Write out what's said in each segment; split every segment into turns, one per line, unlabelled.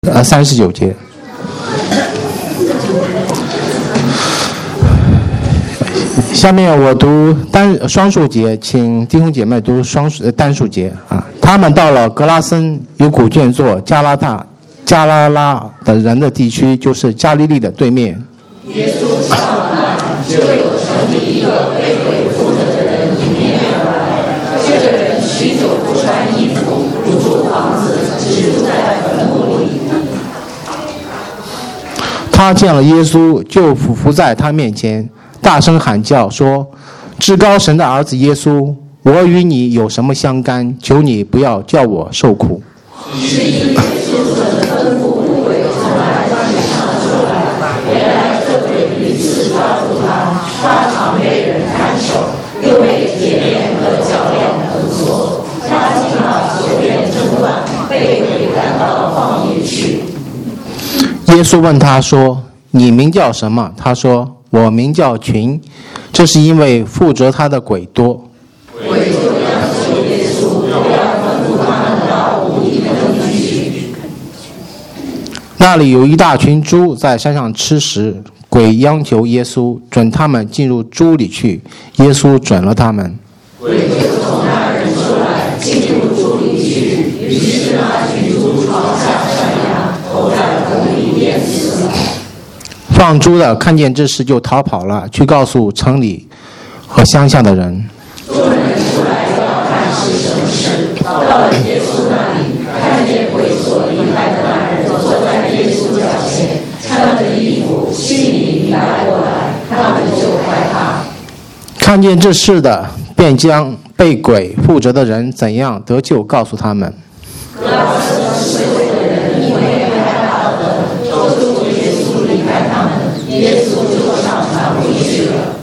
39节。下面我读双数节，请弟兄姐妹读单数节啊。他们到了格拉森有古卷作加拉拉的人的地区，就是加利利的对面。
耶稣上了岸，就有城里一个被鬼附着的人迎面而来。这个人许久不穿衣服，不住房子，只住在坟墓里。
他见了耶稣，就俯伏在他面前，大声喊叫说：“至高神的儿子耶稣，我与你有什么相干？求你不要叫我受苦。”
是因耶稣的吩咐，鬼从来让你上出来。原来这鬼屡次抓住他，他常被人看守，又被铁链和脚链捆锁。他竟把锁链挣断，被鬼赶到旷野去。
耶稣问他说：“你名叫什么？”他说：“我名叫群。”这是因为附着他的鬼多。
鬼就央求耶稣，不要吩咐他们到无底坑去。
那里有一大群猪在山上吃食，鬼央求耶稣准他们进入猪里去，耶稣准了他们。
鬼就从那人出来，进入猪里去，于是那群猪跑下山崖，投在坑里淹死了。
放猪的看见这事就逃跑了，去告诉城里和乡下的人。
众人出来要看是什么事，到了耶稣那里，看见鬼所离开的那人坐在耶稣脚前，穿着衣服，心里明白过来，他们就害怕。
看见这事的，便将被鬼附着的人怎样得救告诉他们。
格拉森所有的人因为害怕的，都祝耶稣离开他们，耶稣就上船回去了。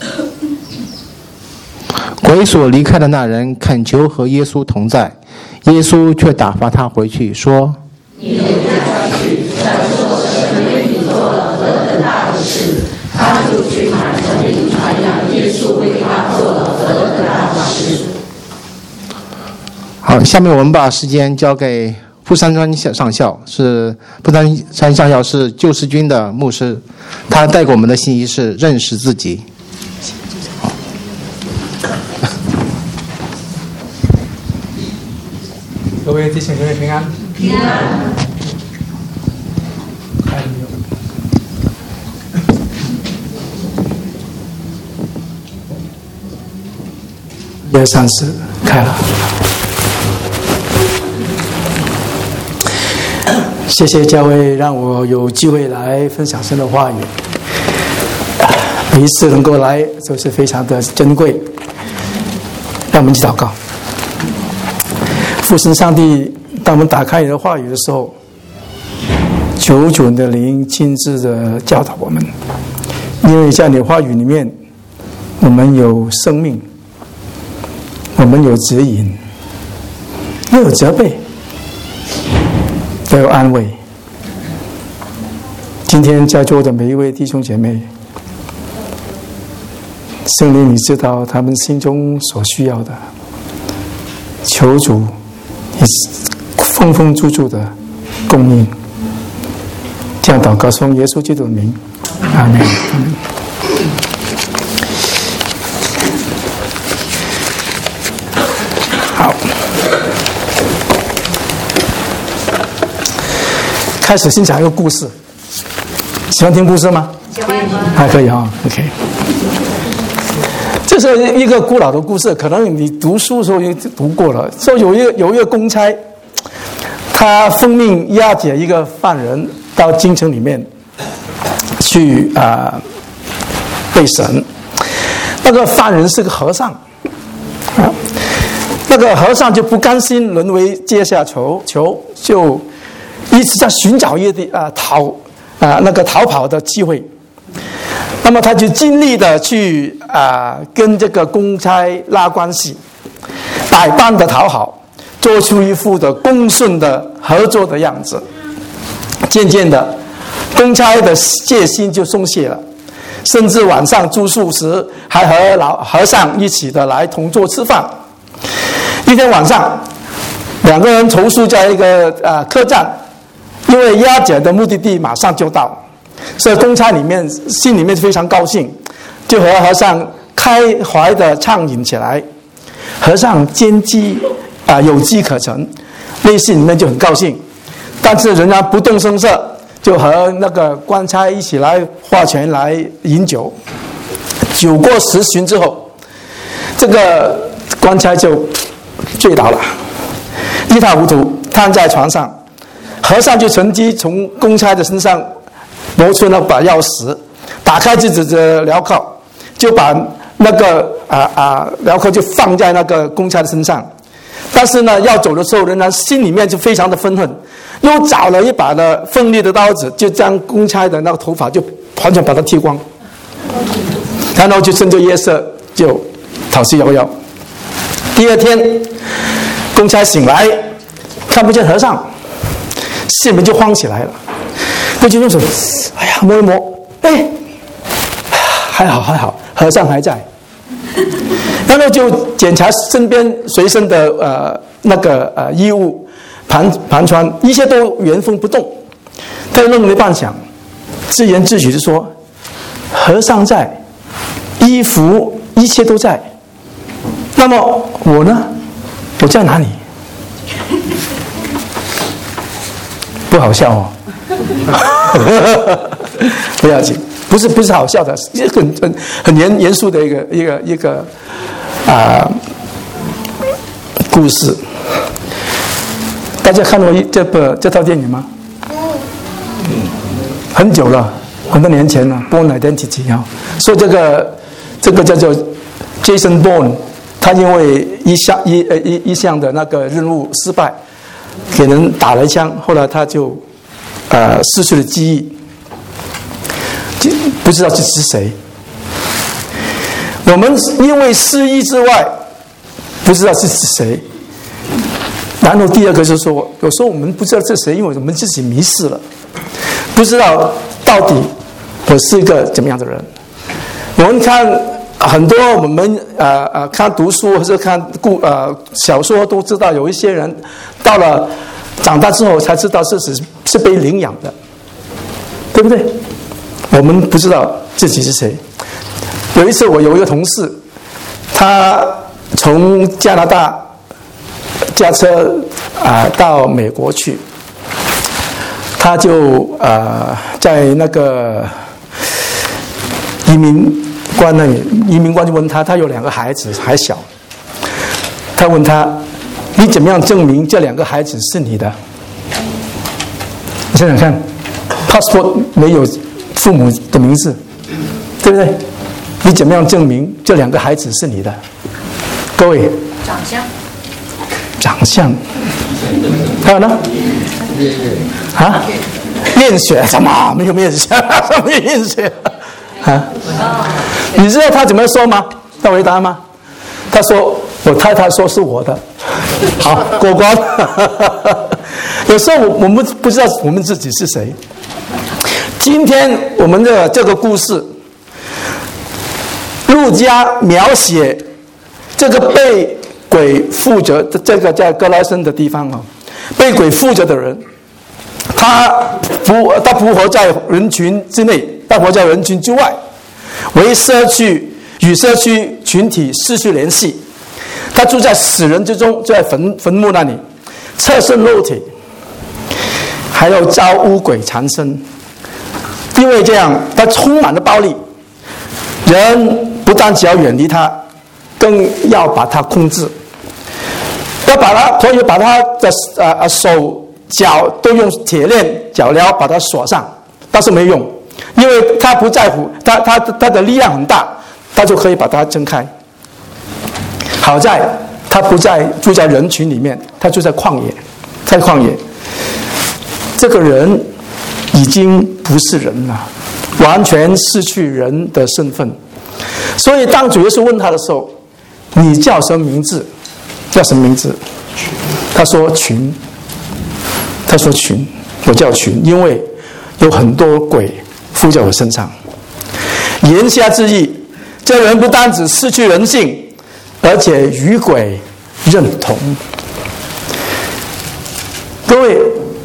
鬼所离开的那人恳求和耶稣同在，耶稣却打发他回去，说：“
你留下去，传说神为你做了何等大的事。”他就去满城里传扬耶稣为他做了何等大的事。
好，下面我们把时间交给富山上校，富山上校是救世军的牧师，他带给我们的信息是认识自己。
各位弟兄姐妹平安。
平安。
1、2、3、4，开了。谢谢教会让我有机会来分享神的话语，每一次能够来都是非常的珍贵。让我们一起祷告。父神上帝，当我们打开你的话语的时候，求主你的灵亲自的教导我们，因为在你的话语里面，我们有生命，我们有指引，也有责备，也有安慰。今天在座的每一位弟兄姐妹，圣灵你知道他们心中所需要的，求主你丰丰足足的供应。这样祷告，奉耶稣基督的名，阿门。好，开始先讲一个故事。喜欢听故事吗？
喜欢。
还可以哈 ，OK。这是一个古老的故事，可能你读书的时候也读过了。说有一个公差，他奉命押解一个犯人到京城里面去被审。那个犯人是个和尚，那个和尚就不甘心沦为阶下囚，就一直在寻找一个逃跑的机会。那么他就尽力的去跟这个公差拉关系，百般的讨好，做出一副的恭顺的合作的样子。渐渐的，公差的戒心就松懈了，甚至晚上住宿时还和老和尚一起的来同桌吃饭。一天晚上，两个人投宿在一个客栈， 因为押解的目的地马上就到，所以公差心里面非常高兴，就和和尚开怀的畅饮起来。和尚见机有机可乘，内心里面就很高兴，但是仍然不动声色，就和那个官差一起来划拳来饮酒。酒过10巡之后，这个官差就醉倒了，一塌糊涂，瘫在床上。和尚就趁机从公差的身上摸出那把钥匙，打开自己的镣铐，就把那个镣铐就放在那个公差的身上。但是呢，要走的时候，仍然心里面就非常的愤恨，又找了一把的锋利的刀子，就将公差的那个头发就完全把它剃光，然后就趁着夜色就逃之夭夭。第二天，公差醒来，看不见和尚，心里面就慌起来了，就用手，哎呀，摸一摸，哎，还好，和尚还在。然后就检查身边随身的衣物盘川，一切都原封不动。他就弄了半晌，自言自语就说：“和尚在，衣服一切都在，那么我呢？我在哪里？”不好笑哦，不要紧，不是好笑的，是很严肃的一个故事。大家看过这套电影吗？很久了，很多年前了，《Bourne Identity》啊，说这个叫做 Jason Bourne， 他因为一项的那个任务失败，给人打了一枪，后来他就失去了记忆，不知道这是谁。我们因为失忆之外，不知道是谁。然后第二个就是说，有时候我们不知道这是谁，因为我们自己迷失了，不知道到底我是一个怎么样的人。我们看很多我们看读书或者看小说都知道，有一些人到了长大之后才知道自己是被领养的，对不对？我们不知道自己是谁。有一次我有一个同事，他从加拿大驾车到美国去，他就在那个移民官那里，移民官就问他有2个孩子还小，他问他：“你怎么样证明这2个孩子是你的？”你想想看 ，passport 没有父母的名字，对不对？你怎么样证明这2个孩子是你的？各位，长相，还有呢？验血什么？没有验血，什么验血？你知道他怎么说吗？他回答吗？他说：“我太太说是我的。”好，过关。有时候我们不知道我们自己是谁。今天我们的这个故事，路加描写这个被鬼附着的这个在格拉森的地方被鬼附着的人，他不活在人群之内，他活在人群之外，与社区群体失去联系。他住在死人之中，就在坟墓那里，侧身肉体，还要遭污鬼缠身。因为这样，他充满了暴力，人不但只要远离他，更要把他控制，所以把他的手脚都用铁链脚镣把他锁上，但是没用，因为他不在乎，他的力量很大，他就可以把他挣开。好在他不住在人群里面，他住在旷野，这个人已经不是人了，完全失去人的身份。所以当主耶稣问他的时候：“你叫什么名字？”叫什么名字？他说群。我叫群，因为有很多鬼附在我身上。言下之意，这人不单只失去人性，而且与鬼认同。各位，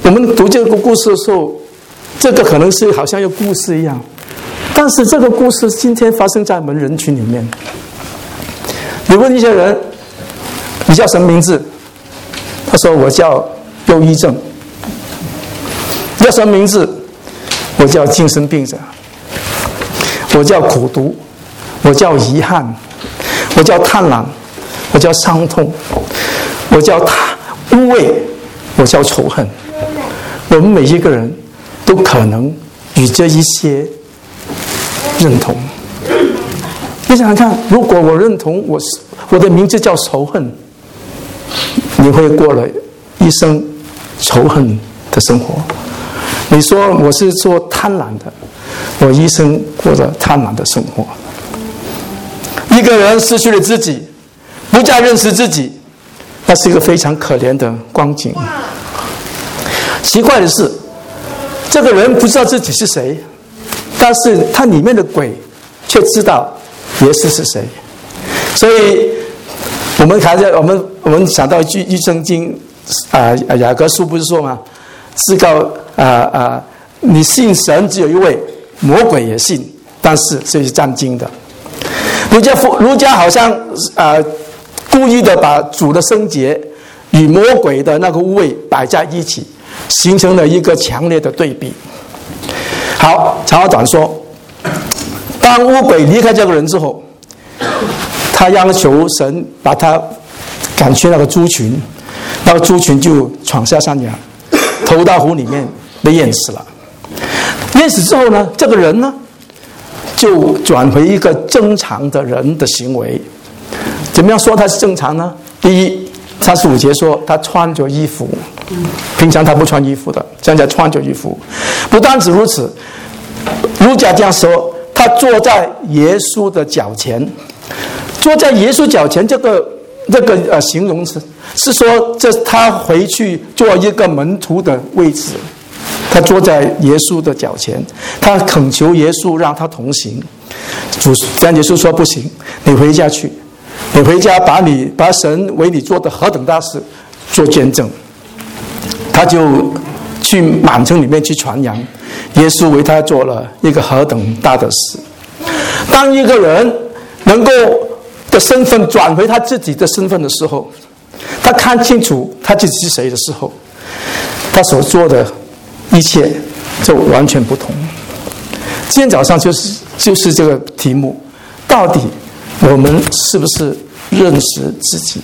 我们读这个故事的时候，这个可能是好像一个故事一样，但是这个故事今天发生在我们人群里面。你问一些人，你叫什么名字？他说我叫忧郁症。你叫什么名字？我叫精神病者。我叫苦毒，我叫遗憾，我叫贪婪，我叫伤痛，我叫污秽，我叫仇恨。我们每一个人都可能与这一些认同。你想想看，如果我认同我的名字叫仇恨，你会过了一生仇恨的生活。你说我是做贪婪的，我一生过着贪婪的生活。一个人失去了自己，不再认识自己，那是一个非常可怜的光景。奇怪的是，这个人不知道自己是谁，但是他里面的鬼却知道耶稣是谁。所以我们想到一圣经雅各书不是说吗？是告你信神只有一位，魔鬼也信，但是这是占经的。儒家好像故意的把主的圣洁与魔鬼的那个污秽摆在一起，形成了一个强烈的对比。好，长话短说，当污鬼离开这个人之后，他央求神把他赶去那个猪群，那个猪群就闯下山崖，投到湖里面被淹死了。淹死之后呢，这个人呢就转回一个正常的人的行为。怎么样说他是正常呢？第一，35节说他穿着衣服，平常他不穿衣服的，现在穿着衣服。不单止如此，儒家这样说，他坐在耶稣的脚前。坐在耶稣脚前这个形容词是说，这他回去做一个门徒的位置。他坐在耶稣的脚前，他恳求耶稣让他同行。但耶稣说不行，你回家去，你回家把神为你做的何等大事做见证。他就去满城里面去传扬耶稣为他做了一个何等大的事。当一个人能够的身份转回他自己的身份的时候，他看清楚他自己是谁的时候，他所做的一切就完全不同。今天早上就是这个题目，到底我们是不是认识自己？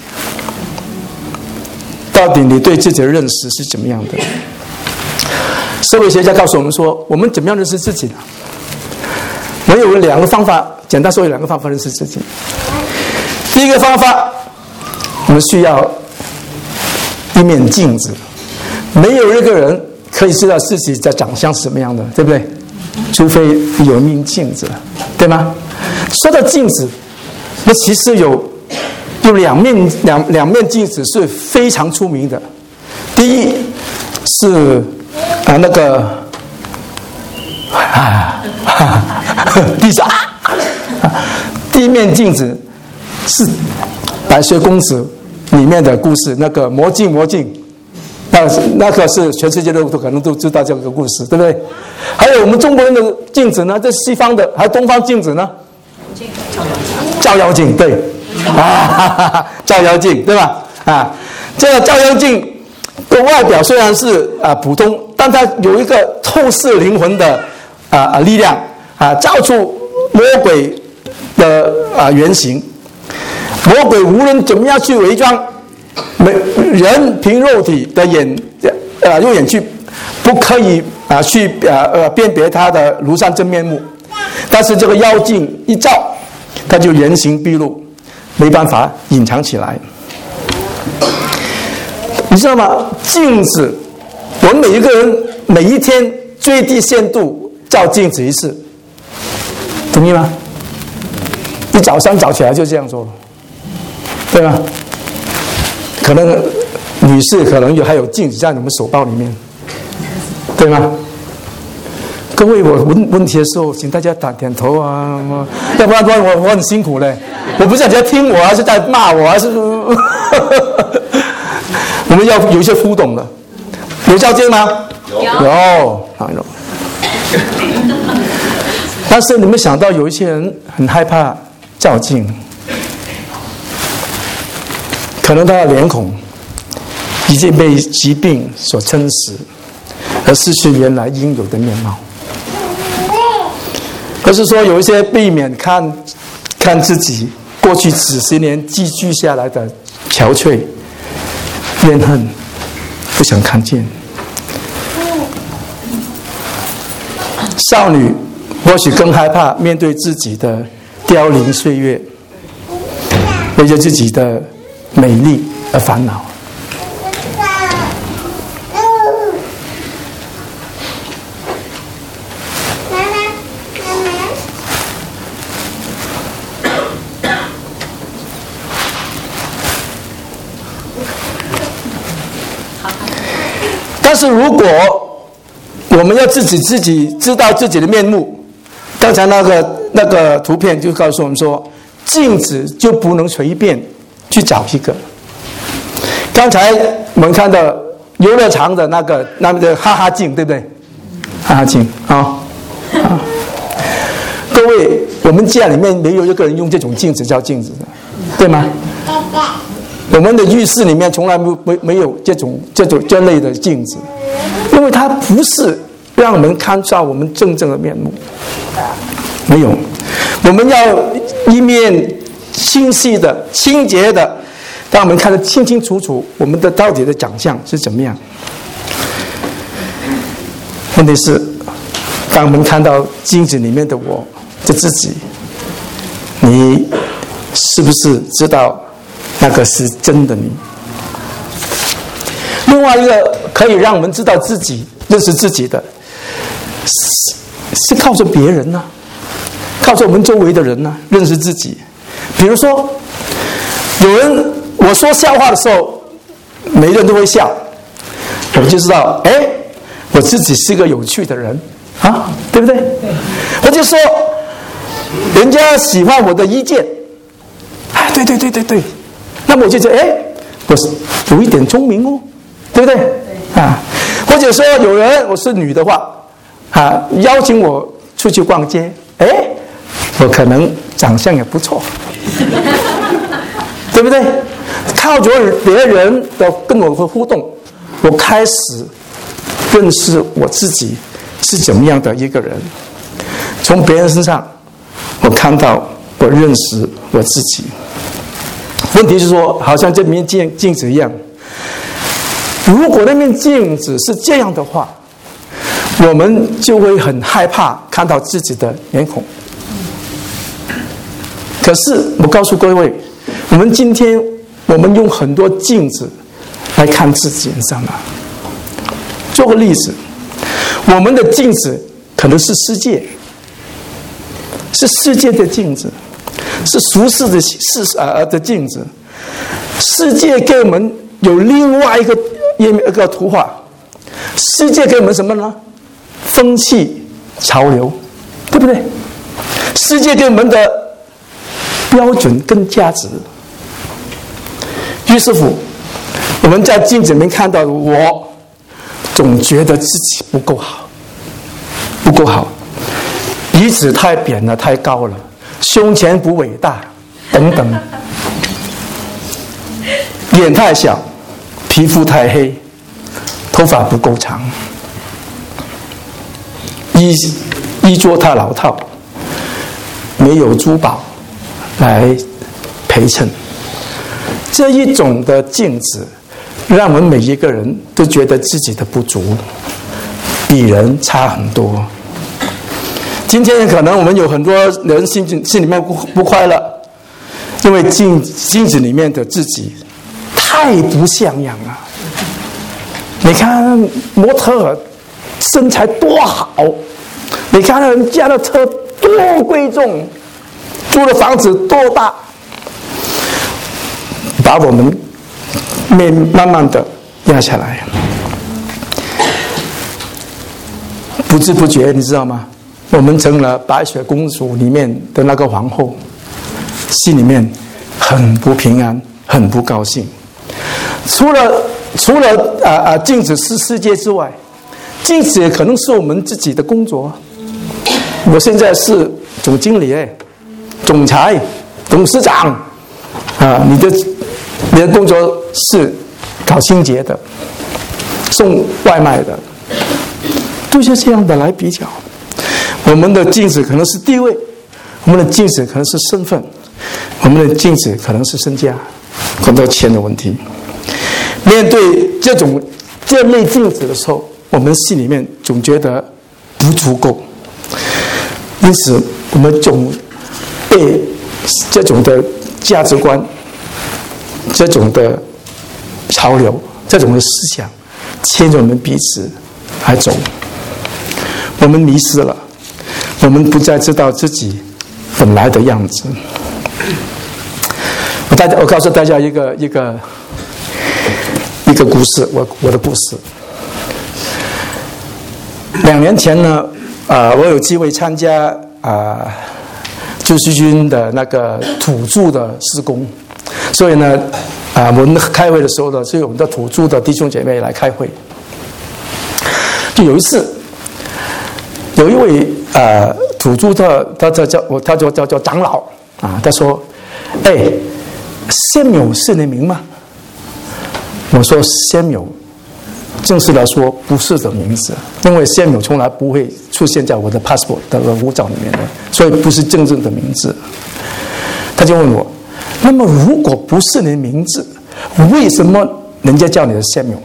到底你对自己的认识是怎么样的？社会学家告诉我们说，我们怎么样认识自己呢？我有2个方法，简单说有2个方法认识自己。第一个方法，我们需要一面镜子。没有一个人可以知道自己的长相是什么样的，对不对？除非有一面镜子，对吗？说到镜子，那其实有两面镜子是非常出名的。第一是第一面镜子是白雪公主里面的故事，那个魔镜，那个是全世界都可能都知道这个故事，对不对？还有我们中国人的镜子呢，这西方的，还有东方镜子呢，照妖镜，对，照妖镜，对吧？这个照妖镜的外表虽然是普通，但它有一个透视灵魂的力量照出魔鬼的原型。魔鬼无论怎么样去伪装，人凭肉体的肉眼去不可以去辨别他的庐山真面目，但是这个妖镜一照，他就原形毕露，没办法隐藏起来。你知道吗？镜子，我们每一个人每一天最低限度照镜子一次，同意吗？一早上早起来就这样做，对吧？可能女士可能还有镜子在你们手包里面，对吗？各位，我问题的时候，请大家点头啊，要不然我很辛苦嘞。我不知道你在听我，还是在骂我，还是我们要有一些互动的。 有照镜吗？有。但是你们想到有一些人很害怕照镜，可能他的脸孔已经被疾病所侵蚀，而失去原来应有的面貌。而是说有一些避免看自己过去几十年积聚下来的憔悴、怨恨，不想看见。少女或许更害怕面对自己的凋零岁月，为着自己的美丽而烦恼。但是如果我们要自己知道自己的面目，刚才那个图片就告诉我们说，镜子就不能随便去找一个。刚才我们看到游乐场的那个哈哈镜，对不对？哈哈镜啊，各位，我们家里面没有一个人用这种镜子叫镜子的，对吗？我们的浴室里面从来没有这类的镜子，因为它不是让我们看到我们真正的面目，没有。我们要一面清晰的、清洁的，让我们看得清清楚楚，我们的到底的长相是怎么样。问题是，当我们看到镜子里面的我的自己，你是不是知道那个是真的你？另外一个可以让我们知道自己、认识自己的，是靠着别人呢、靠着我们周围的人呢、认识自己。比如说，有人我说笑话的时候，每个人都会笑，我就知道，我自己是个有趣的人啊，对不对？我就说，人家喜欢我的意见，对。那么我就觉得，我有一点聪明哦，对不对？啊，或者说有人我是女的话，邀请我出去逛街，我可能长相也不错，对不对？靠着别人的跟我的互动，我开始认识我自己是怎么样的一个人。从别人身上，我看到我认识我自己。问题是说，好像这面镜子一样，如果那面镜子是这样的话，我们就会很害怕看到自己的脸孔。可是我告诉各位，我们今天我们用很多镜子来看自己身上了。做个例子，我们的镜子可能是世界，是世界的镜子，是俗世的镜子。世界给我们有另外一个图画，世界给我们什么呢？风气潮流，对不对？世界给我们的标准跟价值。于是乎，我们在镜子里面看到的我，总觉得自己不够好，鼻子太扁了，太高了，胸前不伟大，等等。脸太小，皮肤太黑，头发不够长，衣着太老套，没有珠宝来陪衬。这一种的镜子，让我们每一个人都觉得自己的不足，比人差很多。今天可能我们有很多人心里面不快乐，因为镜子里面的自己太不像样了。你看模特儿身材多好，你看人家的车多贵重，住的房子多大，把我们慢慢的压下来。不知不觉，你知道吗？我们成了白雪公主里面的那个皇后，心里面很不平安，很不高兴。除了除了镜子是世界之外，镜子也可能是我们自己的工作。我现在是总经理、总裁、董事长你的工作是搞清洁的、送外卖的，都是这样的来比较。我们的镜子可能是地位，我们的镜子可能是身份，我们的镜子可能是身家，很多钱的问题。面对这类镜子的时候，我们心里面总觉得不足够，因此我们总被这种的价值观、这种的潮流、这种的思想牵着我们彼此来走。我们迷失了，我们不再知道自己本来的样子。我告诉大家一个故事，我的故事。2年前呢，我有机会参加救世军的那个土著的事工，所以呢，我们开会的时候呢，是我们的土著的弟兄姐妹来开会。就有一次，有一位土著他叫长老他说：“Samuel 是你名吗？”我说 ：“Samuel 正式来说不是的名字，因为 Samuel 从来不会出现在我的 passport 的护照里面的，所以不是真正的名字。”他就问我：“那么如果不是你的名字，为什么人家叫你的 Samuel？”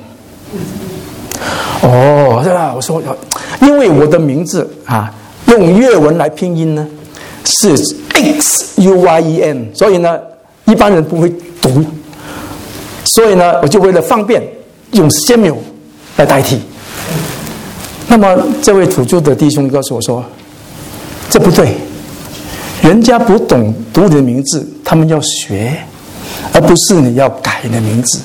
我说因为我的名字用粤文来拼音呢是 XUYEN， 所以呢一般人不会读，所以呢我就为了方便用 Samuel 来代替。那么这位土著的弟兄告诉我说：“这不对，人家不懂读你的名字，他们要学，而不是你要改你的名字。”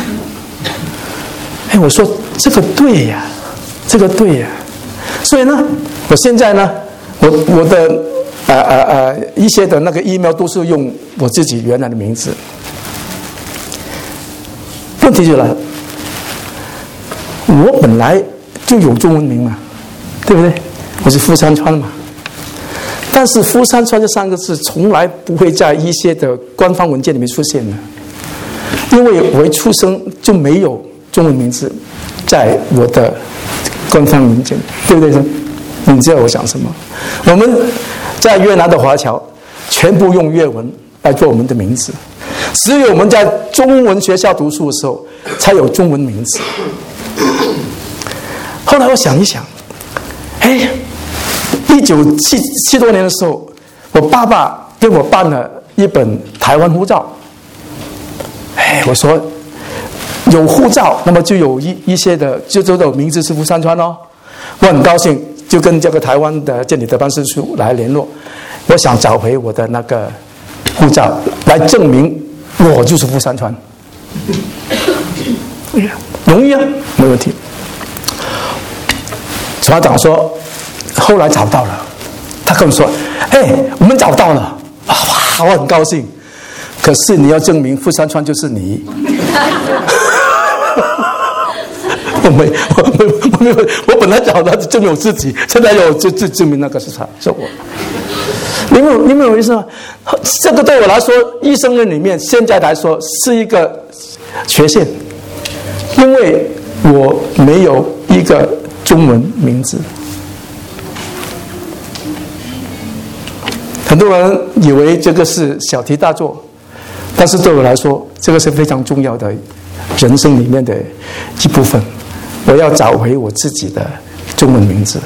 我说这个对呀，这个对呀。所以呢，我现在呢，我的一些的那个 email 都是用我自己原来的名字。问题就来了，我本来就有中文名嘛，对不对？我是傅山川嘛。但是傅山川这3个字从来不会在一些的官方文件里面出现的，因为我一出生就没有中文名字在我的官方文件，对不对？你知道我讲什么？我们在越南的华侨全部用粤文来做我们的名字，只有我们在中文学校读书的时候才有中文名字。后来我想一想，1970多年的时候，我爸爸给我办了一本台湾护照。我说有护照，那么就有一些的就有名字是傅山川哦。我很高兴，就跟这个台湾的监理的办事处来联络，我想找回我的那个护照，来证明我就是傅山川。容易啊，没问题。船长说，后来找到了，他跟我说：“我们找到了。”哇，我很高兴。可是你要证明傅山川就是你。我本来找到证明我自己，现在有就证明那个是他，是我。你们有意思吗？这个对我来说，一生人里面现在来说是一个缺陷，因为我没有一个中文名字。很多人以为这个是小题大做，但是对我来说，这个是非常重要的人生里面的一部分。我要找回我自己的中文名字。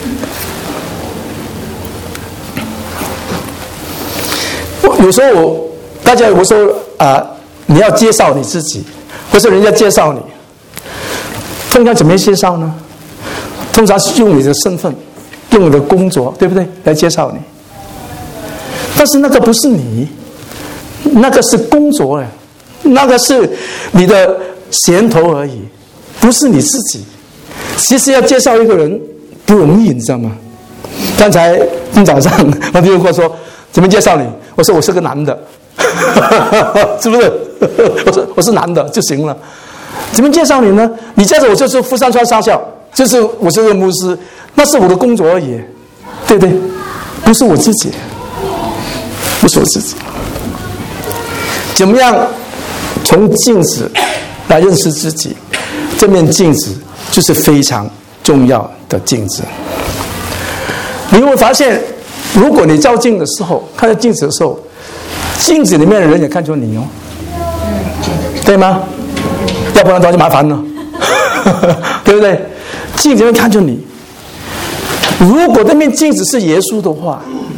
有时候大家有时候你要介绍你自己，或是人家介绍你，通常怎么介绍呢？通常是用你的身份，用你的工作，对不对？来介绍你。但是那个不是你，那个是工作那个是你的衔头而已，不是你自己。其实要介绍一个人不容易，你知道吗？刚才今早上我弟兄跟我说怎么介绍你，我说我是个男的是不是？我说我是男的就行了。 怎么介绍你呢？你介绍我就是富山川上校，就是我是个牧师，那是我的工作而已，对不对？不是我自己，不是我自己。怎么样从镜子来认识自己？这面镜子就是非常重要的镜子。你会发现，如果你照镜的时候，看到镜子的时候，镜子里面的人也看出你哦，对吗？要不然多就麻烦了，对不对？镜子会看出你。如果这面镜子是耶稣的话，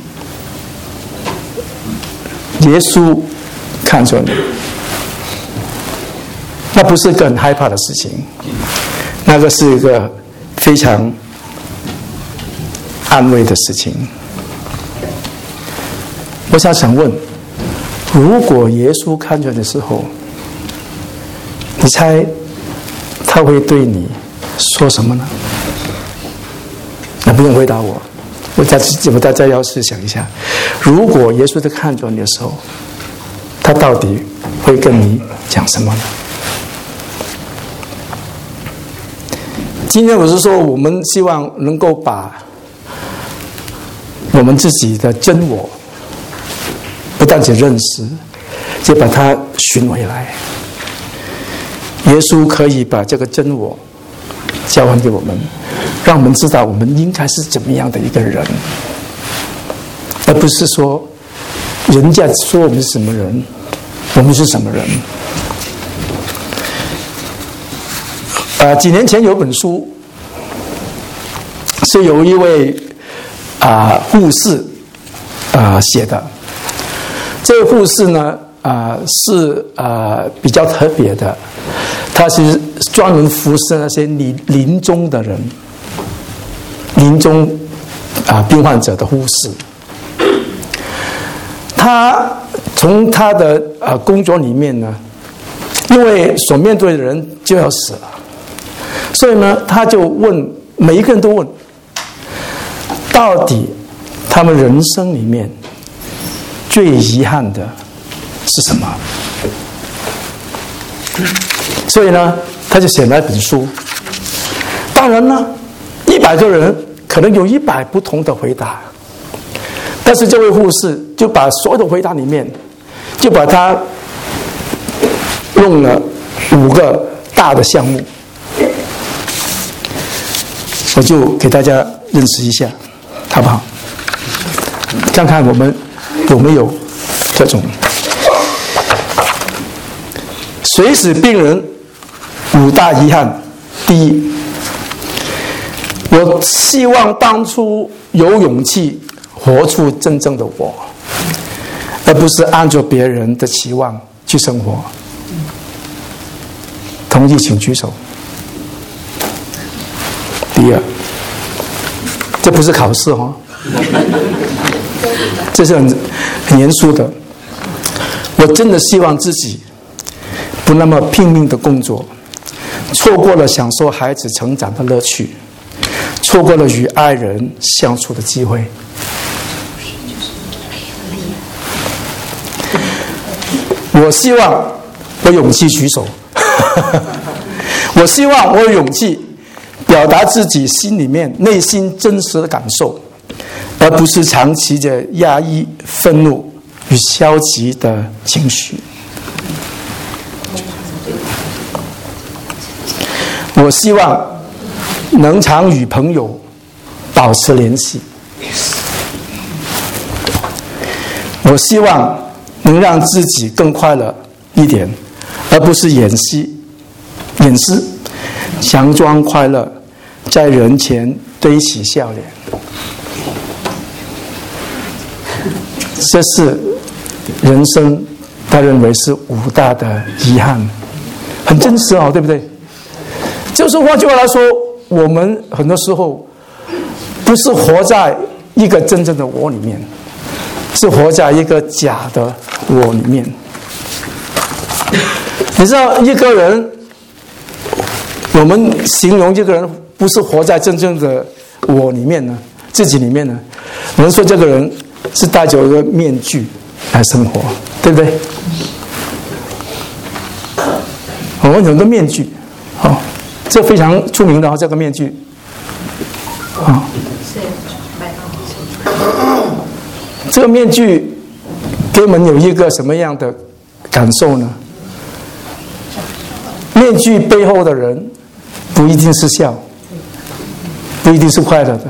耶稣看着你，那不是一个很害怕的事情，那个是一个非常安慰的事情。我想问，如果耶稣看着你的时候，你猜他会对你说什么呢？那不用回答我，大家要试想一下，如果耶稣在看着你的时候，他到底会跟你讲什么呢？今天我是说，我们希望能够把我们自己的真我不但只认识，也把它寻回来。耶稣可以把这个真我交还给我们，让我们知道我们应该是怎么样的一个人，而不是说人家说我们是什么人，我们是什么人。几年前有本书是由一位护士写的。这位护士呢是比较特别的，他是专门服侍那些临终的人，临终病患者的护士。他从他的工作里面呢，因为所面对的人就要死了，所以呢，他就问每一个人都问，到底他们人生里面最遗憾的是什么？所以呢，他就写了一本书。当然呢，100个人可能有100不同的回答，但是这位护士就把所有的回答里面，就把它用了5个大的项目，我就给大家认识一下，好不好？看看我们有没有这种随死病人5大遗憾。第一，我希望当初有勇气活出真正的我，而不是按照别人的期望去生活。同意请举手。第二，这不是考试哦，这是很严肃的。我真的希望自己不那么拼命的工作，错过了享受孩子成长的乐趣，错过了与爱人相处的机会。我希望我勇气举手我希望我有勇气表达自己心里面内心真实的感受，而不是长期的压抑愤怒与消极的情绪。我希望能常与朋友保持联系。我希望能让自己更快乐一点，而不是掩饰，强装快乐，在人前堆起笑脸。这是人生他认为是5大的遗憾，很真实哦，对不对？就是换句话来说，我们很多时候不是活在一个真正的我里面，是活在一个假的我里面。你知道一个人，我们形容这个人不是活在真正的我里面呢，自己里面呢，我们说这个人是戴着一个面具来生活，对不对？我们有个面具， 哦，这非常出名的这个面具，啊，这个面具给我们有一个什么样的感受呢？面具背后的人不一定是笑，不一定是快乐的。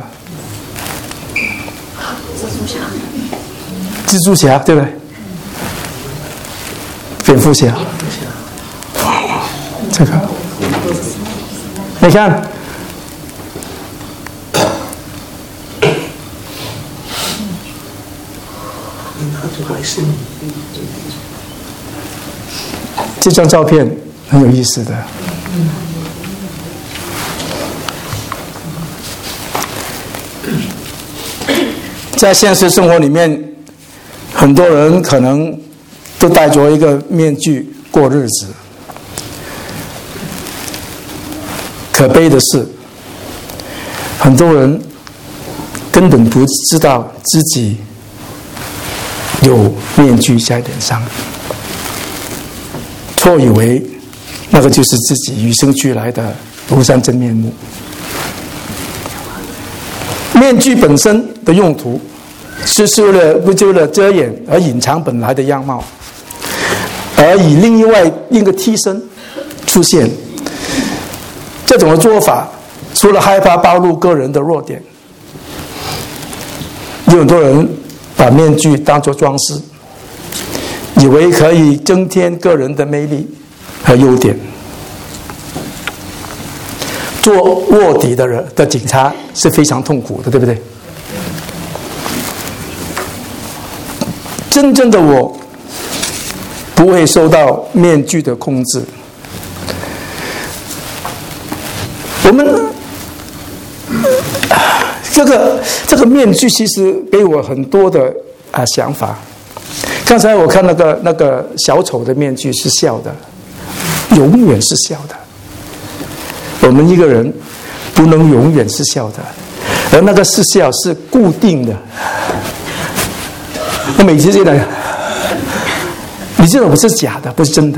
蜘蛛侠对不对？蝙蝠侠，这个你看，这张照片很有意思的。在现实生活里面，很多人可能都戴着一个面具过日子。可悲的是，很多人根本不知道自己有面具在脸上，错以为那个就是自己与生俱来的庐山真面目。面具本身的用途是为了遮掩而隐藏本来的样貌，而以另外一个替身出现。这种的做法，除了害怕暴露个人的弱点，有很多人把面具当作装饰，以为可以增添个人的魅力和优点。做卧底的警察是非常痛苦的，对不对？真正的我不会受到面具的控制。我们这个面具其实给我很多的想法。刚才我看那个小丑的面具是笑的，永远是笑的。我们一个人不能永远是笑的，而那个是笑是固定的。我每次觉得，你这种不是假的，不是真的。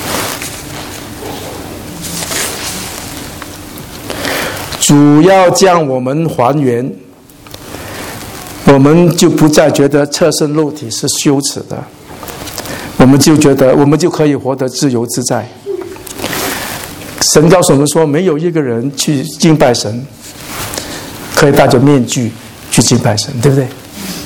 主要将我们还原，我们就不再觉得侧身露体是羞耻的，我们就觉得我们就可以活得自由自在。神告诉我们说，没有一个人去敬拜神可以戴着面具去敬拜神，对不对？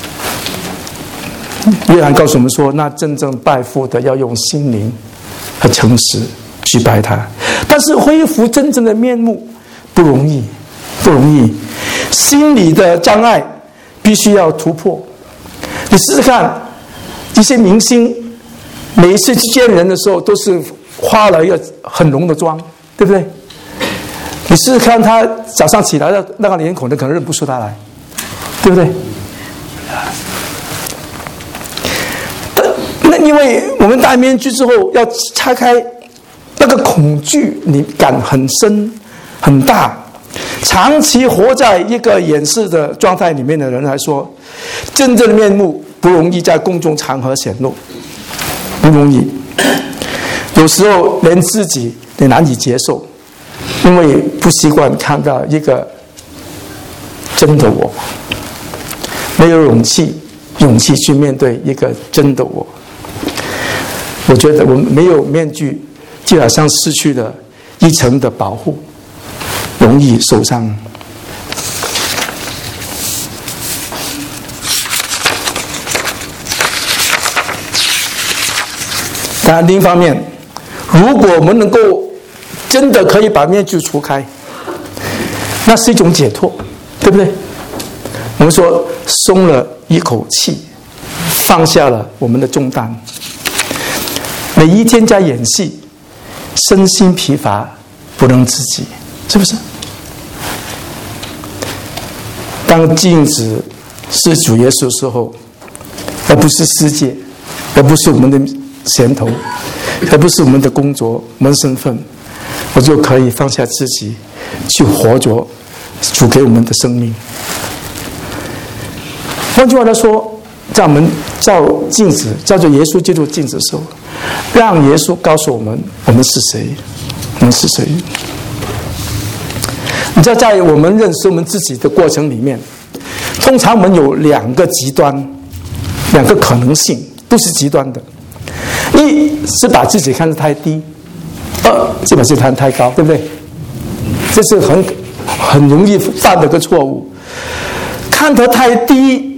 约翰告诉我们说，那真正拜父的要用心灵和诚实去拜他，但是恢复真正的面目不容易，不容易。心理的障碍必须要突破。你试试看，一些明星每一次去见人的时候都是化了一个很浓的妆，对不对？你试试看，他早上起来的那个脸孔，你可能认不出他来，对不对？那因为我们戴面具之后要拆开，那个恐惧感很深很大。长期活在一个掩饰的状态里面的人来说，真正的面目不容易在公众场合显露，不容易。有时候连自己也难以接受，因为不习惯看到一个真的我，没有勇气去面对一个真的我。我觉得我们没有面具，就好像失去了一层的保护，容易受伤。当然，另一方面，如果我们能够真的可以把面具除开，那是一种解脱，对不对？我们说松了一口气，放下了我们的重担。每一天在演戏，身心疲乏，不能自己，是不是？当镜子是主耶稣的时候，而不是世界，而不是我们的前头，而不是我们的工作、我们的身份，我就可以放下自己，去活着主给我们的生命。换句话来说，在我们照镜子，照着耶稣基督镜子的时候，让耶稣告诉我们我们是谁， 我们是谁？你知道，在我们认识我们自己的过程里面，通常我们有两个极端，两个可能性，都是极端的。一是把自己看得太低，二是把自己看得太高，对不对？这是很容易犯的一个错误。看得太低，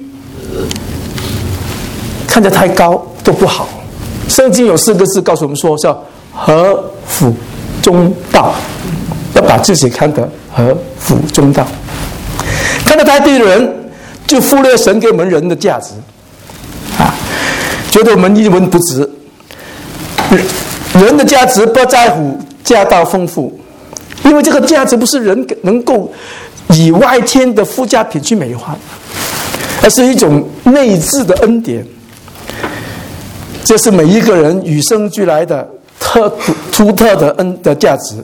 看得太高都不好。圣经有4个字告诉我们说，叫合乎中道，要把自己看得合乎中道。看得太低的人，就忽略神给我们人的价值，觉得我们一文不值。人的价值不在乎家道丰富，因为这个价值不是人能够以外天的附加品去美化，而是一种内置的恩典。这是每一个人与生俱来的独特的价值。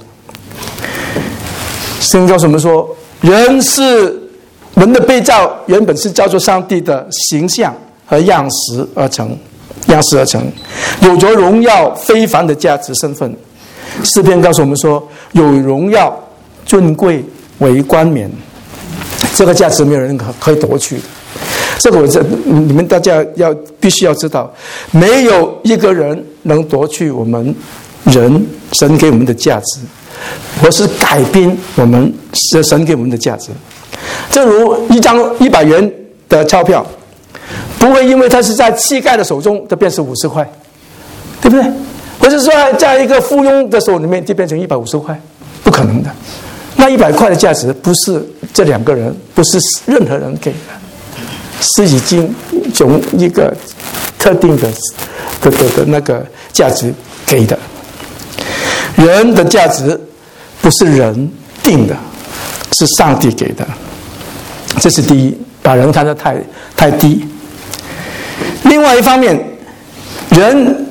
圣经告诉我们说，人的被造原本是叫做上帝的形象和样式而成，有着荣耀非凡的价值身份。诗篇告诉我们说，有荣耀尊贵为冠冕，这个价值没有人可以夺去的。这个你们大家必须要知道，没有一个人能夺去我们神给我们的价值，或是改变我们神给我们的价值。正如一张100元的钞票，不会因为它是在乞丐的手中就变成50块，对不对？或者说在一个富翁的手里面就变成150块，不可能的。那100块的价值不是这2个人，不是任何人给的，是已经从一个特定的那个价值给的。人的价值不是人定的，是上帝给的。这是第一，把人看得太低。另外一方面，人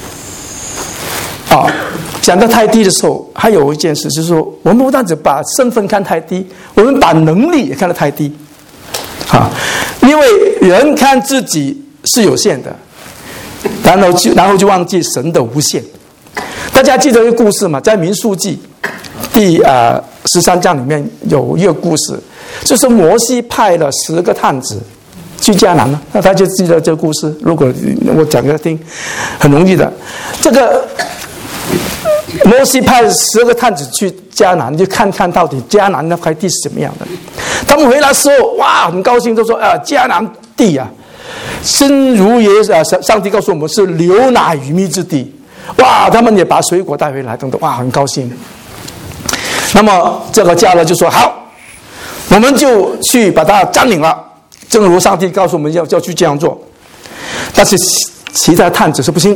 讲得太低的时候，还有一件事就是说，我们不但只把身份看太低，我们把能力也看得太低。因为人看自己是有限的，然后就忘记神的无限。大家记得一个故事吗？在民数记第13章里面有一个故事，就是摩西派了10个探子去迦南了。那大家记得这个故事？如果我讲给他听，很容易的。这个摩西派10个探子去迦南，就看看到底迦南那块地是怎么样的。他们回来的时候，哇，很高兴，都说迦南地啊，真如上帝告诉我们是流奶与蜜之地。哇，他们也把水果带回来，等等，哇，很高兴。那么这个迦勒就说好，我们就去把它占领了，正如上帝告诉我们要去这样做。但是其他探子说不行，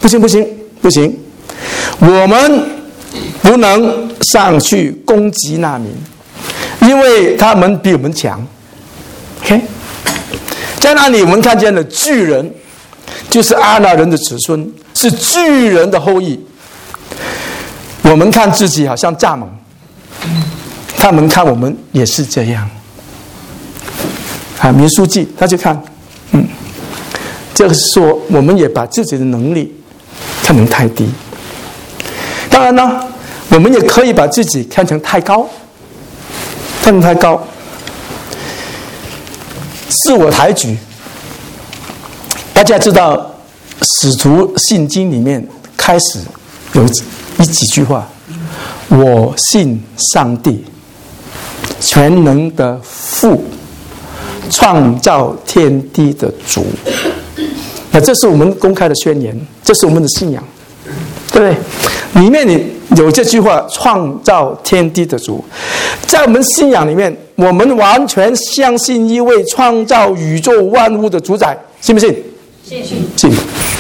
我们不能上去攻击那民，因为他们比我们强。OK， 在那里我们看见了巨人，就是阿那人的子孙，是巨人的后裔。我们看自己好像蚱蜢，他们看我们也是这样。民数记他就看，这个是说我们也把自己的能力看成太低。当然呢，我们也可以把自己看成太高，自我抬举。大家知道使徒信经里面开始有几句话，我信上帝全能的父，创造天地的主。那这是我们公开的宣言，这是我们的信仰，对不对？里面有这句话，创造天地的主。在我们信仰里面，我们完全相信一位创造宇宙万物的主宰，信不信？信。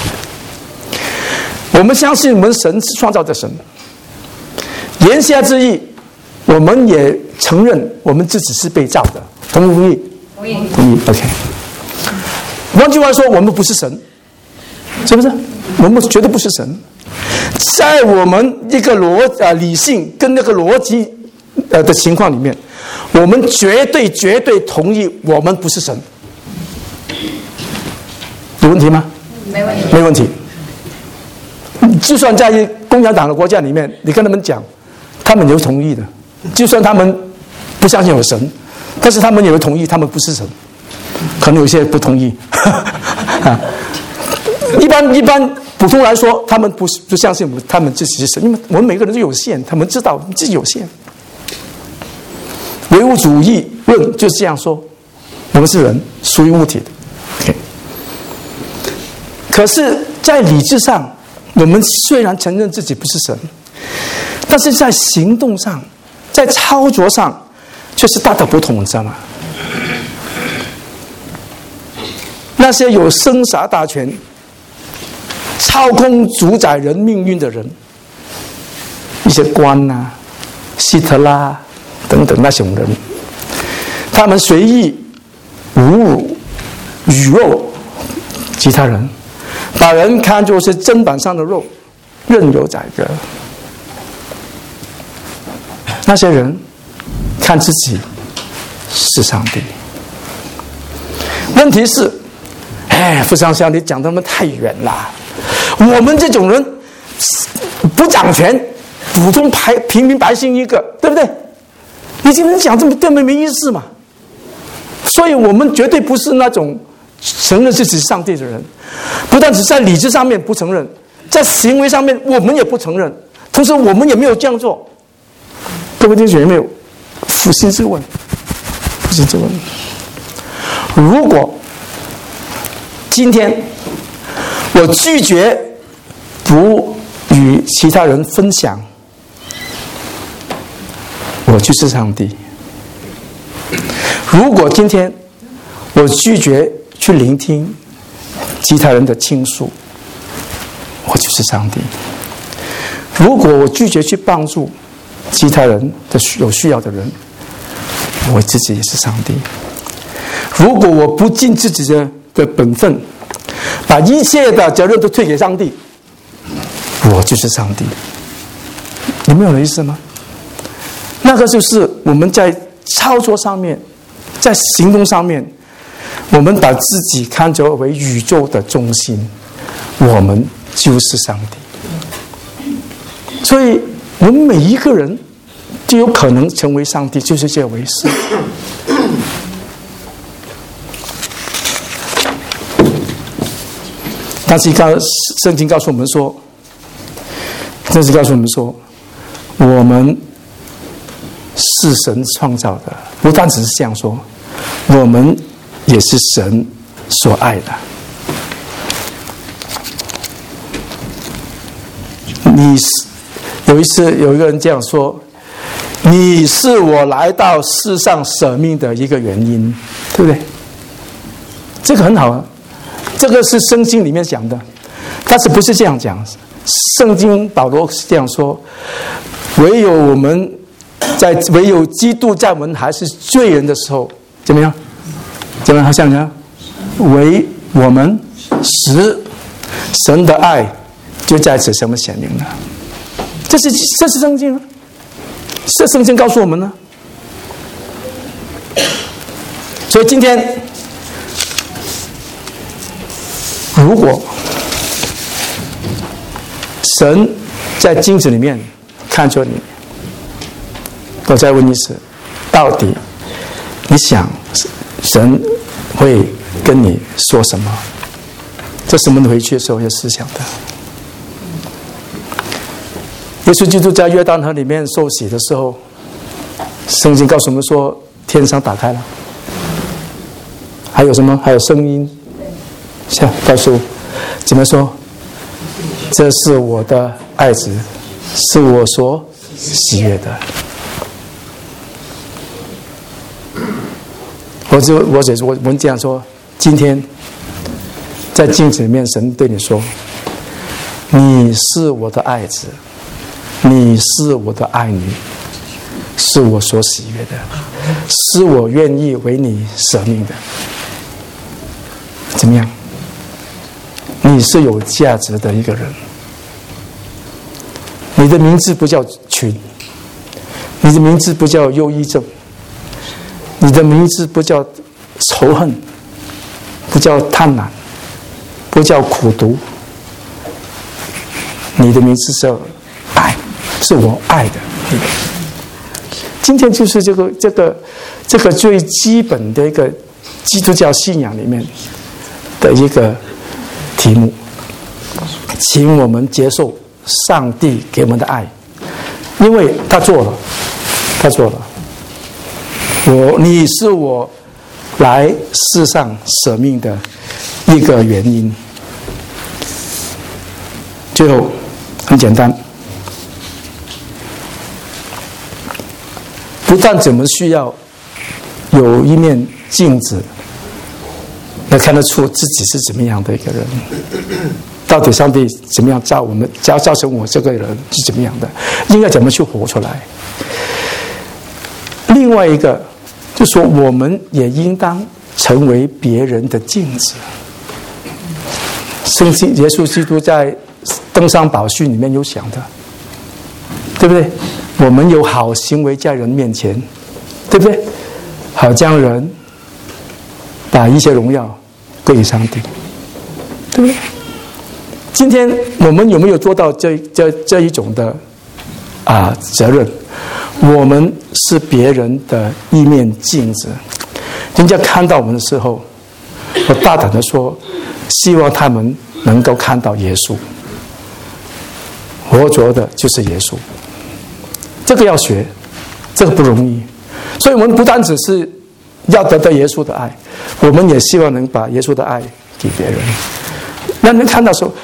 我们相信我们神是创造的神。言下之意，我们也承认我们自己是被造的，同不同意？同意。OK。换句话说，我们不是神，是不是？我们绝对不是神。在我们一个理性跟那个逻辑的情况里面，我们绝对同意我们不是神。有问题吗？
没问题。
没问题。就算在共产党的国家里面，你跟他们讲他们也会同意的。就算他们不相信有神，但是他们也会同意他们不是神。可能有些不同意。一般普通来说，他们不相信他们自己是神，因为我们每个人都有限，他们知道自己有限。唯物主义论就是这样说，我们是人，属于物体的。Okay. 可是，在理智上，我们虽然承认自己不是神，但是在行动上，在操作上，却是大大不同，你知道吗？那些有生杀大权、操控主宰人命运的人，一些官啊、希特拉等等那种人，他们随意侮辱、鱼肉其他人，把人看作是砧板上的肉，任由宰割。那些人看自己是上帝。问题是，父上校，你讲得那么太远了。我们这种人不掌权，普通平民百姓一个，对不对？你今天讲这么根本没意思嘛。所以我们绝对不是那种承认自己是上帝的人，不但只在理智上面不承认，在行为上面我们也不承认，同时我们也没有这样做。各位弟兄姐妹，扪心自问，扪心自问，如果今天我拒绝不与其他人分享，我就是上帝。如果今天我拒绝去聆听其他人的倾诉，我就是上帝。如果我拒绝去帮助其他人的有需要的人，我自己也是上帝。如果我不尽自己的本分，把一切的责任都推给上帝，我就是上帝。你们有意思吗？那个就是我们在操作上面，在行动上面，我们把自己看作为宇宙的中心，我们就是上帝。所以我们每一个人就有可能成为上帝，就是这回事。但是圣经告诉我们说，我们是神创造的，不单只是这样说，我们也是神所爱的。有一次有一个人这样说，你是我来到世上舍命的一个原因，对不对？这个很好啊，这个是圣经里面讲的，但是不是这样讲？圣经保罗是这样说：唯有基督在我们还是罪人的时候，怎么样？怎么样？好像呢？为我们使神的爱就在此什么显明了？这是圣经啊，这圣经告诉我们呢。所以今天，如果神在镜子里面看着你，我再问一次，到底你想神会跟你说什么？这是我们回去的时候要思想的。耶稣基督在约旦河里面受洗的时候，圣经告诉我们说，天上打开了，还有什么？还有声音，告诉怎么说？这是我的爱子，是我所喜悦的。我们这样说，今天在镜子里面，神对你说：“你是我的爱子，你是我的爱女，是我所喜悦的，是我愿意为你舍命的。”怎么样？你是有价值的一个人。你的名字不叫群，你的名字不叫忧郁症，你的名字不叫仇恨，不叫贪婪，不叫苦毒，你的名字叫爱，是我爱的今天就是这个最基本的一个基督教信仰里面的一个题目，请我们接受上帝给我们的爱，因为他做了，你是我来世上舍命的一个原因。最后很简单，不但我们需要有一面镜子来看得出自己是怎么样的一个人，到底上帝怎么样造我们，造成我这个人是怎么样的，应该怎么去活出来。另外一个就是说，我们也应当成为别人的镜子。圣经耶稣基督在登山宝训里面有讲的，对不对？我们有好行为在人面前，对不对？好将人把一切荣耀归于上帝，对不对？今天我们有没有做到这一种的责任？我们是别人的一面镜子，人家看到我们的时候，我大胆的说，希望他们能够看到耶稣，活着的就是耶稣。这个要学，这个不容易，所以我们不单只是要得到耶稣的爱，我们也希望能把耶稣的爱给别人。让人看到说，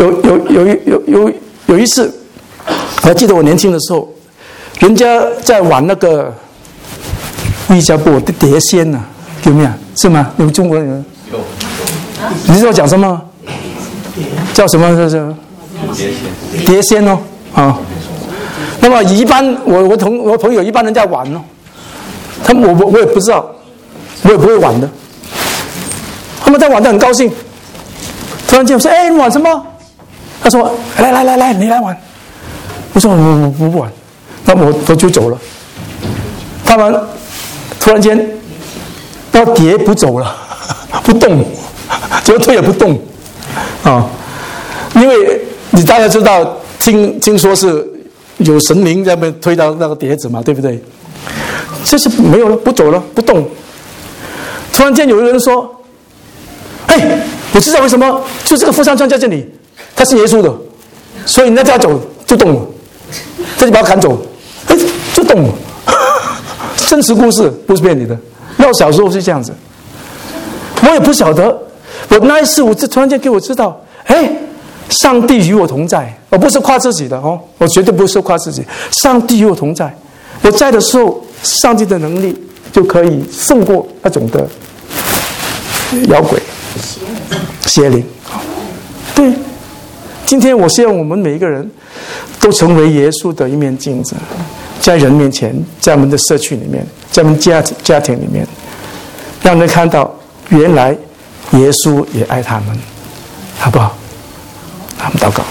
有一次，我还记得我年轻的时候，人家在玩那个瑜伽布的碟仙呢，有没有？是吗？有中国人有？你知道讲什么？叫什么？这碟仙哦，啊。那么一般我朋友一般人在玩哦，我也不知道，我也不会玩的。他们在玩得很高兴，突然间我说：“哎，你玩什么？”他说：“来，你来玩。”我说：“我不玩。”那我就走了。他们突然间，那碟不走了，不动，就推也不动啊，因为你大家知道，听说是有神灵在那边推到那个碟子嘛，对不对？这是没有了，不走了，不动。突然间有人说：“哎，我知道为什么，就这个富商穿在这里，他是耶稣的，所以你在这走就动了，这就把他赶走，哎，就动了。”真实故事，不是骗你的。那我小时候是这样子，我也不晓得。我那一次，我突然间给我知道，哎，上帝与我同在。我不是夸自己的哦，我绝对不是夸自己。上帝与我同在，我在的时候，上帝的能力就可以胜过那种的妖鬼、邪灵。对，今天我希望我们每一个人都成为耶稣的一面镜子。在人面前，在我们的社区里面，在我们家庭里面，让人看到原来耶稣也爱他们，好不好？我们祷告。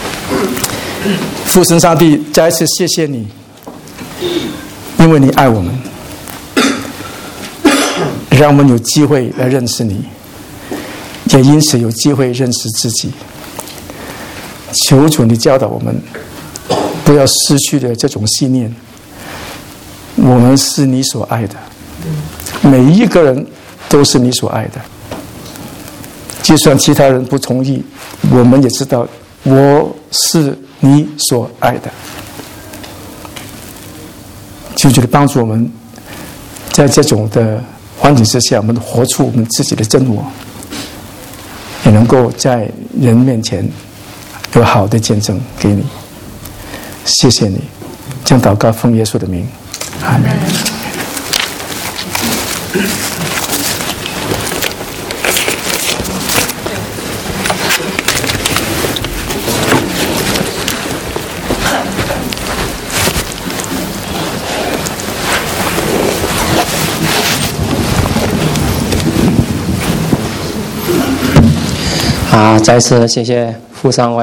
父神上帝，再一次谢谢你，因为你爱我们，让我们有机会来认识你，也因此有机会认识自己。求主你教导我们，不要失去了这种信念，我们是你所爱的，每一个人都是你所爱的。就算其他人不同意，我们也知道我是你所爱的。求主你帮助我们，在这种的环境之下，我们活出我们自己的真我，也能够在人面前有好的见证给你。谢谢你，将祷告奉耶稣的名，阿门。
再次谢谢傅上